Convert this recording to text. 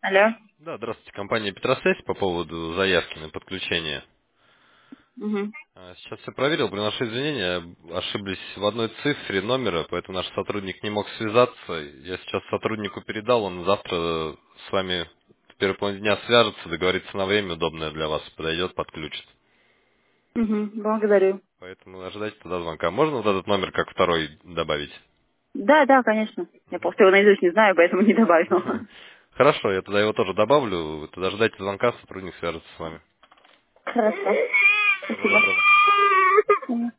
Алло. Да, здравствуйте, компания Петросвязь по поводу заявки на подключение. Угу. Сейчас все проверил, приношу извинения, ошиблись в одной цифре номера, поэтому наш сотрудник не мог связаться. Я сейчас сотруднику передал, он завтра с вами в первой половине дня свяжется, договорится на время удобное для вас, подойдет, подключит. Угу. Благодарю. Поэтому ожидайте тогда звонка. Можно вот этот номер как второй добавить? Да, да, конечно. Я просто его наизусть не знаю, поэтому не добавила. Хорошо, я тогда его тоже добавлю, вы тогда ждайте звонка, сотрудник свяжется с вами. Хорошо. Всего Спасибо. доброго. Мгм.